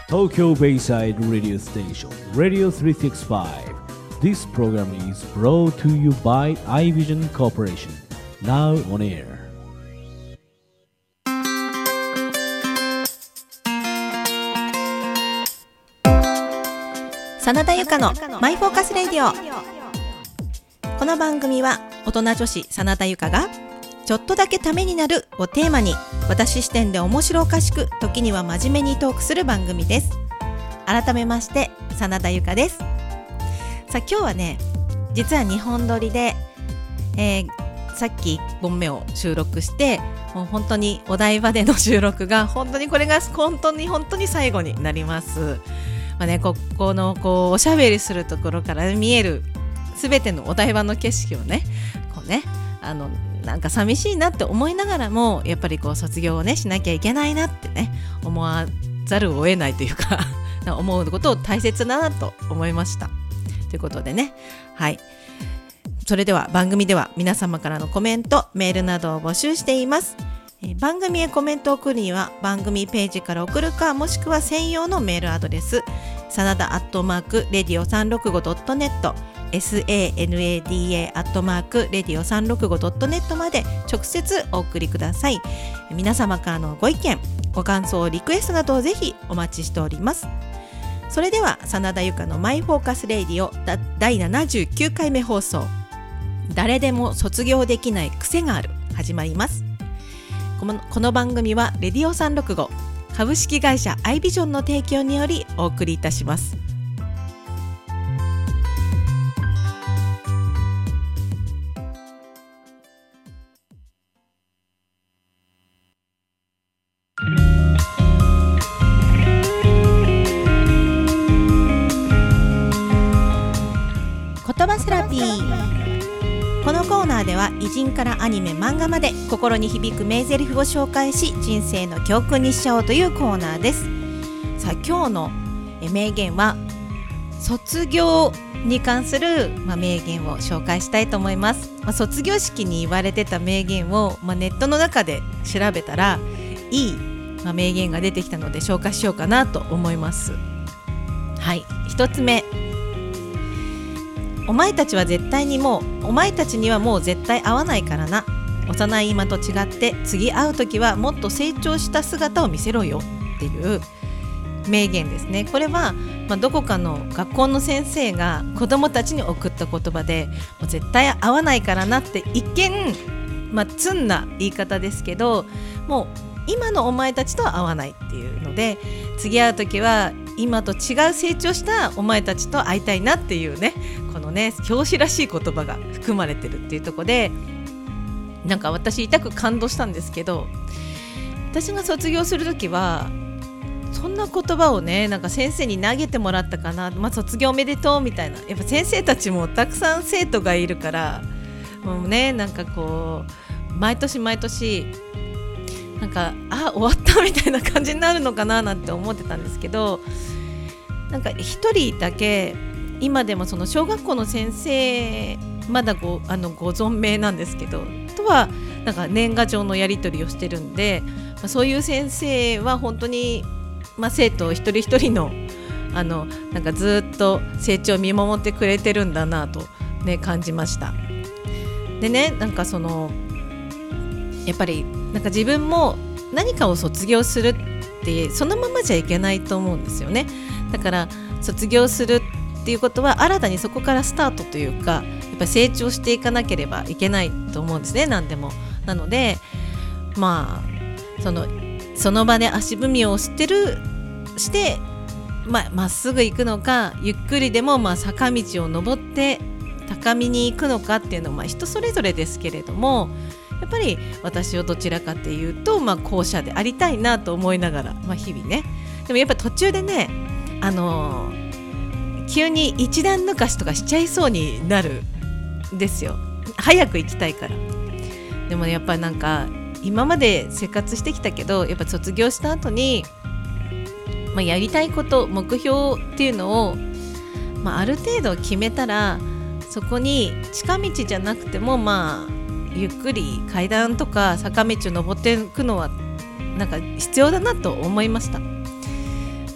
Tokyo Bayside Radio Station Radio 365. This program is brought to you by iVision Corporation. Now on air. 真田由香のマイフォーカスレディオ。この番組は大人女子真田由香がちょっとだけためになるをテーマに、私視点で面白おかしく、時には真面目にトークする番組です。改めまして真田由香です。さあ今日はね、実は2本撮りで、さっき1本目を収録して、もう本当にお台場での収録が本当にこれが本当に最後になります。ここのおしゃべりするところから見えるすべてのお台場の景色をね、なんか寂しいなって思いながらも、やっぱり卒業をねしなきゃいけないなってね思わざるを得ないというか思うことを大切だなと思いました。ということでね、はい、それでは番組では皆様からのコメント、メールなどを募集しています。番組へコメントを送るには番組ページから送るか、もしくは専用のメールアドレスsanada@radio365.net sanada@radio365.net まで直接お送りください。皆様からのご意見、ご感想、リクエストなどをぜひお待ちしております。それでは真田由香のマイフォーカスレディオ第79回目放送、誰でも卒業できない癖がある、始まります。この番組はレディオ365株式会社アイビジョンの提供によりお送りいたします。言葉セラピー。このコーナーでは偉人からアニメ、漫画まで心に響く名台詞を紹介し、人生の教訓にしちゃおうというコーナーです。さあ今日の名言は卒業に関する名言を紹介したいと思います。卒業式に言われてた名言をネットの中で調べたらいい名言が出てきたので紹介しようかなと思います。はい、一つ目、お前たちにはもう絶対会わないからな。幼い今と違って次会うときはもっと成長した姿を見せろよっていう名言ですね。これは、どこかの学校の先生が子どもたちに送った言葉で、もう絶対会わないからなって一見、つんな言い方ですけど、もう今のお前たちとは会わないっていうので、次会うときは今と違う成長したお前たちと会いたいなっていうね、このね教師らしい言葉が含まれてるっていうところで、なんか私痛く感動したんですけど、私が卒業するときはそんな言葉をね、なんか先生に投げてもらったかな、卒業おめでとうみたいな。やっぱ先生たちもたくさん生徒がいるから、もうね、なんか毎年なんか終わったみたいな感じになるのかななんて思ってたんですけど、なんか一人だけ今でもその小学校の先生、まだご存命なんですけどとはなんか年賀状のやり取りをしてるんで、そういう先生は本当に、生徒一人一人のなんかずっと成長を見守ってくれてるんだなとね感じました。でね、なんかやっぱりなんか自分も何かを卒業するってそのままじゃいけないと思うんですよね。だから卒業するっていうことは新たにそこからスタートというか、やっぱり成長していかなければいけないと思うんですね、何でも。なのでその場で足踏みをしてまっすぐ行くのか、ゆっくりでも坂道を登って高みに行くのかっていうのは人それぞれですけれども、やっぱり私はどちらかというと、後者でありたいなと思いながら、日々ね。でもやっぱ途中でね、急に一段抜かしとかしちゃいそうになるんですよ、早く行きたいから。でもやっぱなんか今まで生活してきたけど、やっぱ卒業した後に、やりたいこと、目標っていうのを、ある程度決めたら、そこに近道じゃなくてもゆっくり階段とか坂道を登っていくのはなんか必要だなと思いました。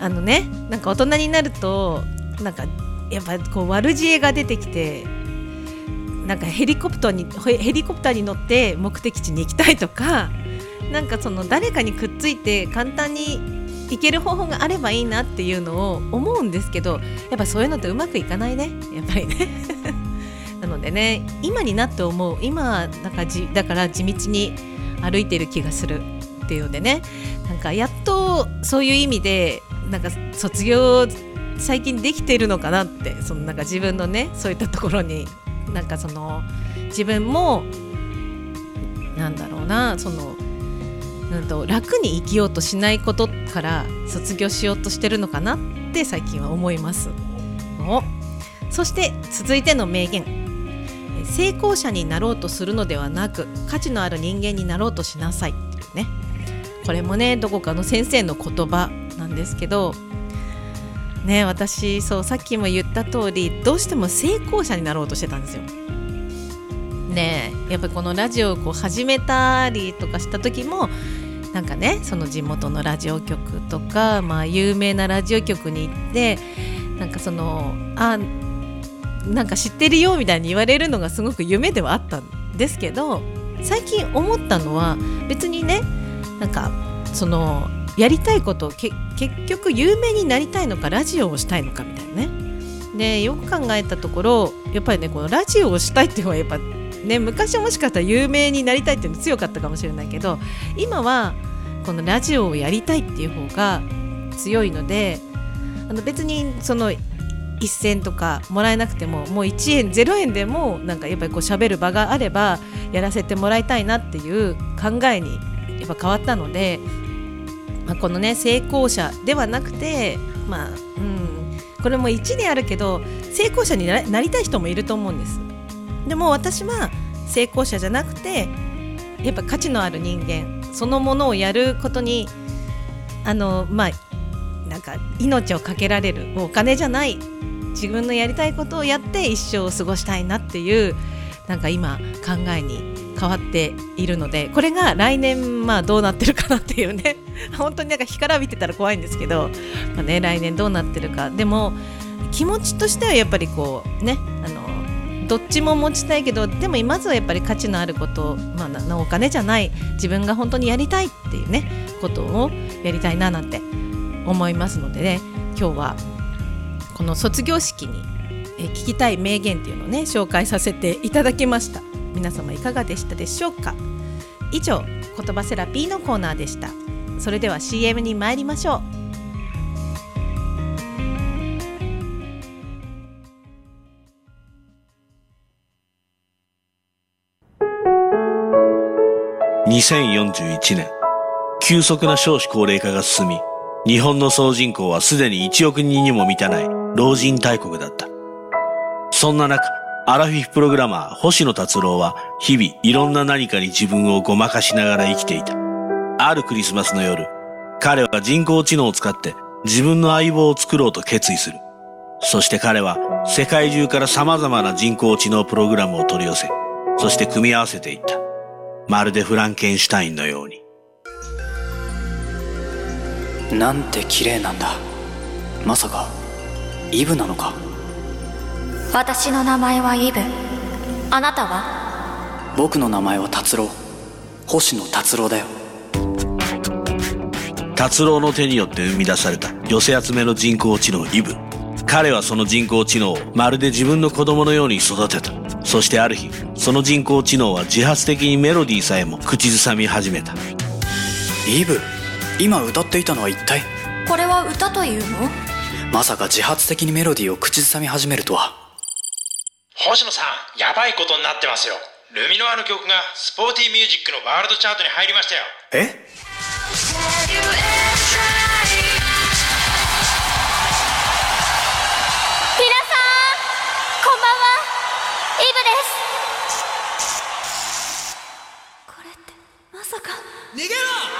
なんか大人になるとなんかやっぱこう悪知恵が出てきて、なんかヘリコプターに乗って目的地に行きたいとか、なんかその誰かにくっついて簡単に行ける方法があればいいなっていうのを思うんですけど、やっぱそういうのってうまくいかないね、やっぱりねなのでね、今になって思う、今だから地道に歩いてる気がするっていうのでね、なんかやっとそういう意味でなんか卒業最近できているのかなって、そのなんか自分のねそういったところになんかその自分もなんだろうな、その楽に生きようとしないことから卒業しようとしてるのかなって最近は思います。そして続いての名言、成功者になろうとするのではなく価値のある人間になろうとしなさいっていうね、これもねどこかの先生の言葉なんですけどね、私さっきも言った通りどうしても成功者になろうとしてたんですよね。やっぱりこのラジオをこう始めたりとかした時もなんかね、その地元のラジオ局とか、有名なラジオ局に行ってなんかそのなんか知ってるよみたいに言われるのがすごく夢ではあったんですけど、最近思ったのは別にね、なんかそのやりたいこと結局有名になりたいのかラジオをしたいのかみたいなね。でよく考えたところやっぱりね、このラジオをしたいっていうのはやっぱね、昔はもしかしたら有名になりたいっていうの強かったかもしれないけど、今はこのラジオをやりたいっていう方が強いので、別にその1銭とかもらえなくてももう1円0円でもなんかやっぱりこう喋る場があればやらせてもらいたいなっていう考えにやっぱ変わったので、このね成功者ではなくてこれも1であるけど成功者になりたい人もいると思うんです。でも私は成功者じゃなくてやっぱ価値のある人間そのものをやることになんか命をかけられる、お金じゃない自分のやりたいことをやって一生を過ごしたいなっていうなんか今考えに変わっているので、これが来年どうなってるかなっていうね本当になんか干からびてたら怖いんですけど、来年どうなってるか。でも気持ちとしてはやっぱりこうねどっちも持ちたいけど、でもまずはやっぱり価値のあること、お金じゃない自分が本当にやりたいっていうねことをやりたいななんて思いますのでね、今日はこの卒業式に聞きたい名言っていうのをね紹介させていただきました。皆様いかがでしたでしょうか。以上、言葉セラピーのコーナーでした。それでは CM に参りましょう。 2041年、急速な少子高齢化が進み、日本の総人口はすでに1億人にも満たない老人大国だった。そんな中、アラフィフプログラマー星野達郎は日々いろんな何かに自分をごまかしながら生きていた。あるクリスマスの夜、彼は人工知能を使って自分の相棒を作ろうと決意する。そして彼は世界中から様々な人工知能プログラムを取り寄せ、そして組み合わせていった。まるでフランケンシュタインのように。 なんて綺麗なんだ。まさかイブなのか。 私の名前はイブ。あなたは？ 僕の名前は達郎。星野達郎だよ。 達郎の手によって生み出された寄せ集めの人工知能イブ。彼はその人工知能をまるで自分の子供のように育てた。そしてある日、その人工知能は自発的にメロディーさえも口ずさみ始めた。 イブ、今歌っていたのは一体？ これは歌というの？ まさか自発的にメロディーを口ずさみ始めるとは。 星野さん、やばいことになってますよ。ルミノアの曲がスポーティーミュージックのワールドチャートに入りましたよ。 え？ イブです。これってまさか。 逃げ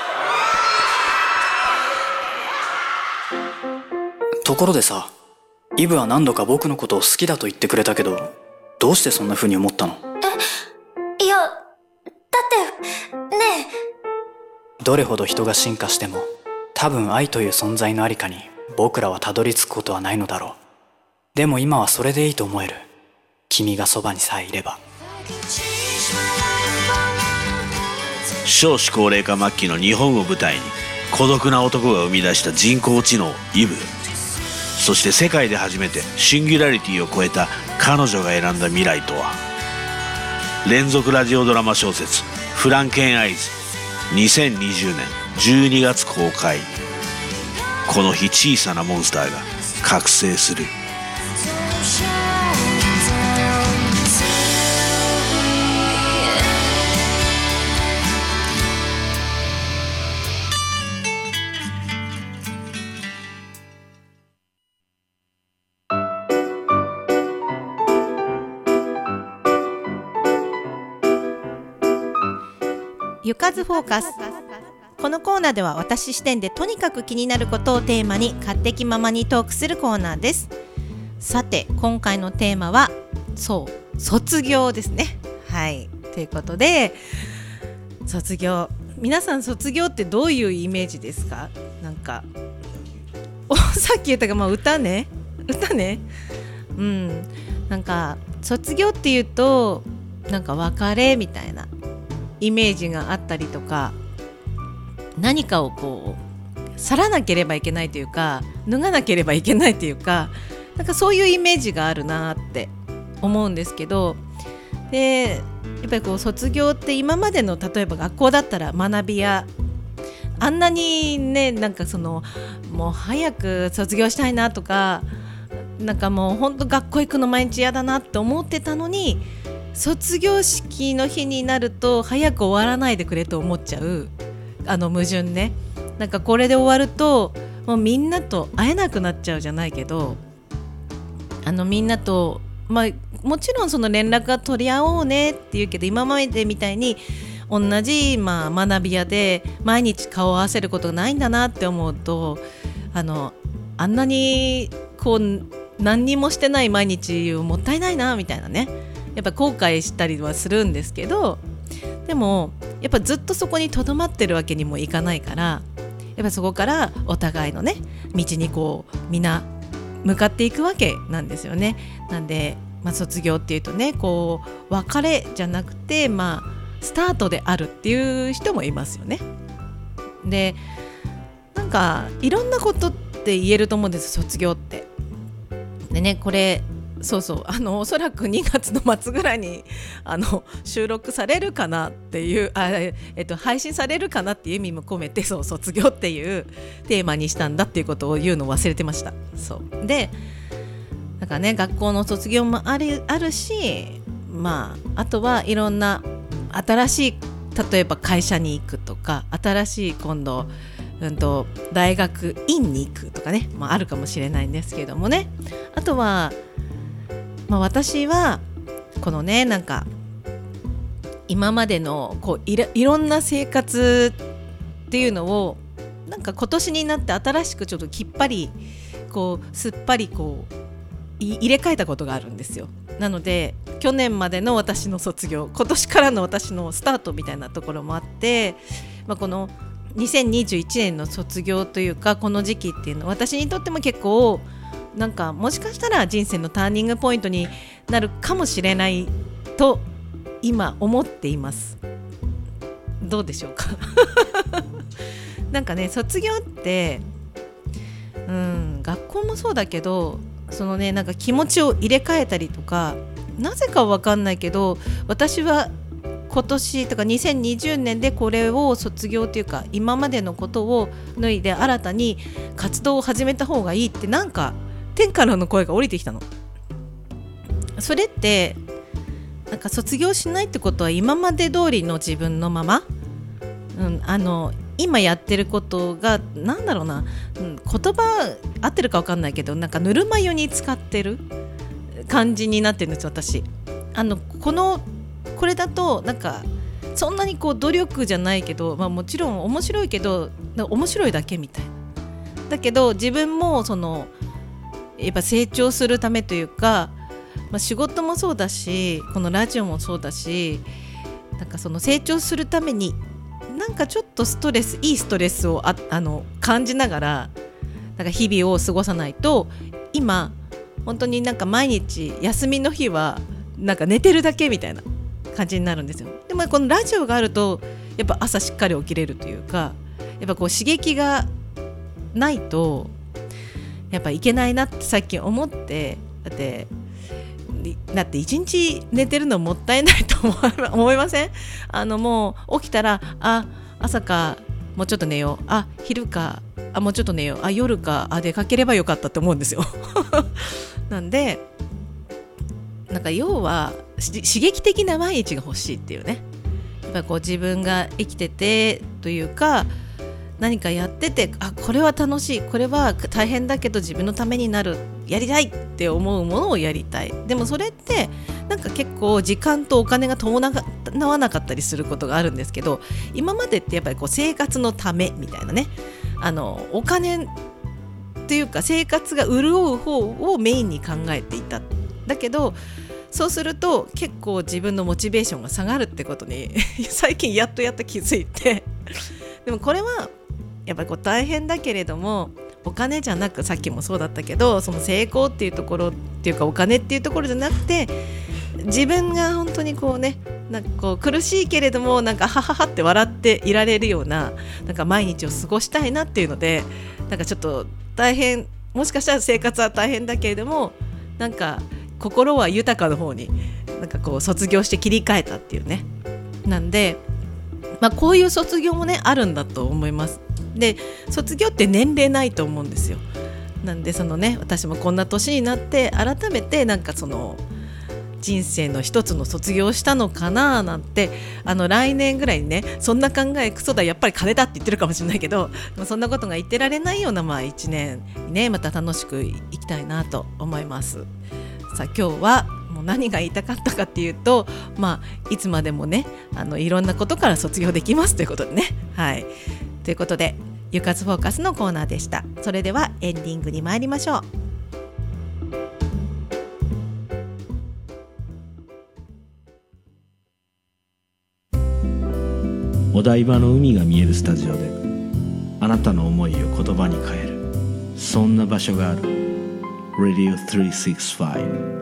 ろ！ところでさ、イブは何度か僕のことを好きだと言ってくれたけど、どうしてそんな風に思ったの？ いや、だってねえ、どれほど人が進化しても多分愛という存在のありかに僕らはたどり着くことはないのだろう。でも今はそれでいいと思える。君がそばにさえいれば。 少子高齢化末期の日本を舞台に孤独な男が生み出した人工知能イブ、そして世界で初めてシンギュラリティを超えた彼女が選んだ未来とは。連続ラジオドラマ小説フランケンアイズ、2020年12月公開。この日小さなモンスターが覚醒する。 ゆかずフォーカス。このコーナーでは私視点でとにかく気になることをテーマに勝手気ままにトークするコーナーです。さて今回のテーマは卒業ですね。はい、ということで卒業、皆さん卒業ってどういうイメージですか？なんかさっき言ったが、歌ね、なんか卒業っていうとなんか別れみたいなイメージがあったりとか、何かをこう去らなければいけないというか脱がなければいけないというか、なんかそういうイメージがあるなって思うんですけど、でやっぱりこう卒業って今までの例えば学校だったら学びやあんなにね、なんかもう早く卒業したいなとか、なんかもう本当学校行くの毎日嫌だなって思ってたのに、卒業式の日になると早く終わらないでくれと思っちゃう矛盾ね。なんかこれで終わるともうみんなと会えなくなっちゃうじゃないけど、みんなと、もちろんその連絡が取り合おうねって言うけど、今までみたいに同じ、学び屋で毎日顔を合わせることがないんだなって思うと、あんなにこう何にもしてない毎日もったいないなみたいなね、やっぱ後悔したりはするんですけど、でもやっぱずっとそこにとどまってるわけにもいかないから、やっぱそこからお互いのね道にこうみんな向かっていくわけなんですよね。なんで、卒業っていうとね、こう別れじゃなくてスタートであるっていう人もいますよね。で、なんかいろんなことって言えると思うんです、卒業って。でね、これおそらく2月の末ぐらいに収録されるかなっていう配信されるかなっていう意味も込めて、卒業っていうテーマにしたんだっていうことを言うのを忘れてました。そうで、なんかね、学校の卒業もあるし、あとはいろんな新しい、例えば会社に行くとか、新しい今度大学院に行くとかね、あるかもしれないんですけどもね。あとは私はこのね、なんか今までのこういろんな生活っていうのをなんか今年になって新しくちょっときっぱりこうすっぱりこう入れ替えたことがあるんですよ。なので去年までの私の卒業、今年からの私のスタートみたいなところもあって、この2021年の卒業というかこの時期っていうのは私にとっても結構なんかもしかしたら人生のターニングポイントになるかもしれないと今思っています。どうでしょうかなんかね、卒業って学校もそうだけど、なんか気持ちを入れ替えたりとか、なぜかわかんないけど私は今年とか2020年でこれを卒業というか今までのことを脱いで新たに活動を始めた方がいいってなんか天からの声が降りてきたの。それってなんか卒業しないってことは今まで通りの自分のまま、今やってることがなんだろうな、言葉合ってるか分かんないけどなんかぬるま湯に使ってる感じになってるんですよ私。これだとなんかそんなにこう努力じゃないけど、もちろん面白いけど面白いだけみたいな。だけど自分もやっぱ成長するためというか、仕事もそうだしこのラジオもそうだし、なんか成長するためになんかちょっといいストレスを感じながらなんか日々を過ごさないと、今本当になんか毎日休みの日はなんか寝てるだけみたいな感じになるんですよ。でもこのラジオがあるとやっぱ朝しっかり起きれるというか、やっぱこう刺激がないとやっぱいけないなって最近思って、だって一日寝てるのもったいないと思いません？もう起きたら朝かもうちょっと寝よう、昼かもうちょっと寝よう、夜か出かければよかったって思うんですよなんでなんか要は刺激的な毎日が欲しいっていうね。やっぱりこう自分が生きててというか、何かやっててこれは楽しい、これは大変だけど自分のためになる、やりたいって思うものをやりたい。でもそれってなんか結構時間とお金が伴わなかったりすることがあるんですけど、今までってやっぱりこう生活のためみたいなね、お金っていうか生活が潤う方をメインに考えていた。だけどそうすると結構自分のモチベーションが下がるってことに最近やっと気づいてでもこれはやっぱりこう大変だけれども、お金じゃなく、さっきもそうだったけど、その成功っていうところっていうかお金っていうところじゃなくて、自分が本当にこうね、なんかこう苦しいけれどもなんかはははって笑っていられるような、なんか毎日を過ごしたいなっていうので、なんかちょっと大変、もしかしたら生活は大変だけれども、なんか心は豊かの方になんかこう卒業して切り替えたっていうね。なんでこういう卒業もねあるんだと思います。で卒業って年齢ないと思うんですよ。なんでそのね、私もこんな年になって改めてなんかその人生の一つの卒業したのかななんて、来年ぐらいにね、そんな考えクソだやっぱり金だって言ってるかもしれないけど、そんなことが言ってられないような1年にね、また楽しくいきたいなと思います。さあ今日はもう何が言いたかったかっていうと、いつまでもねいろんなことから卒業できますということでね。はい、ということでゆかつフォーカスのコーナーでした。それではエンディングに参りましょう。 お台場の海が見えるスタジオであなたの思いを言葉に変える、そんな場所がある。 Radio 365。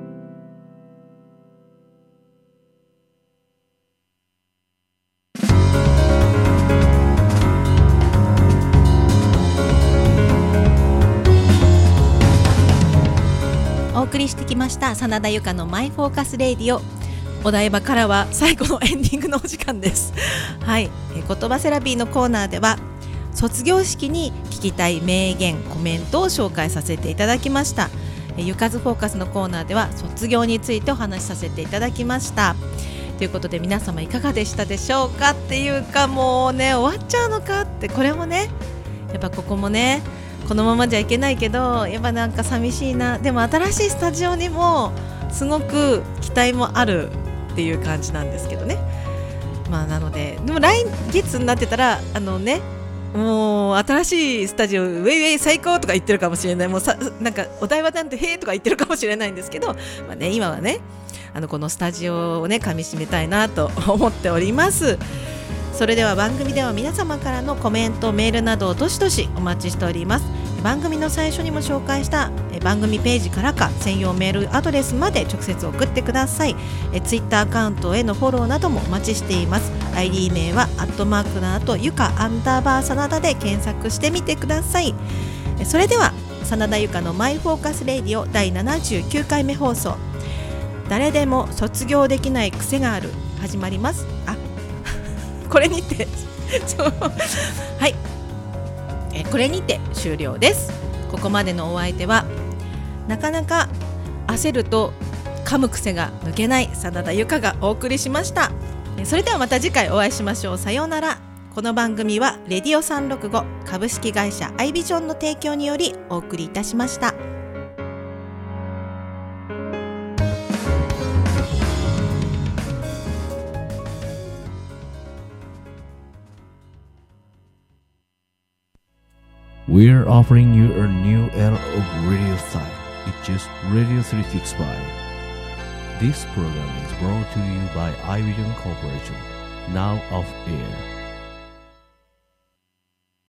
お送りしてきました真田由香のマイフォーカスレディオ。お台場からは最後のエンディングのお時間です。はい、言葉セラピーのコーナーでは卒業式に聞きたい名言コメントを紹介させていただきました。ゆかずフォーカスのコーナーでは卒業についてお話しさせていただきました。ということで皆様いかがでしたでしょうか。っていうかもうね、終わっちゃうのかって、これもねやっぱここもねこのままじゃいけないけど、やっぱなんか寂しいな。でも新しいスタジオにもすごく期待もあるっていう感じなんですけどね。なので、でも来月になってたらもう新しいスタジオウェイウェイ最高とか言ってるかもしれない。もうなんかお台場なんてへーとか言ってるかもしれないんですけど、今はねこのスタジオをね噛み締めたいなと思っております。それでは番組では皆様からのコメントメールなどをどしどしお待ちしております。番組の最初にも紹介した番組ページからか専用メールアドレスまで直接送ってください。ツイッターアカウントへのフォローなどもお待ちしています。 ID 名は@の後ゆか_真田で検索してみてください。それでは真田ゆかのマイフォーカスレディオ第79回目放送、誰でも卒業できない癖がある、始まります。これにてはい、これにて終了です。ここまでのお相手はなかなか焦ると噛む癖が抜けない真田由香がお送りしました。それではまた次回お会いしましょう。さようなら。この番組はレディオ365株式会社アイビジョンの提供によりお送りいたしました。 We're offering you a new era of radio style. It's just Radio 365. This program is brought to you by iVision Corporation. Now off air.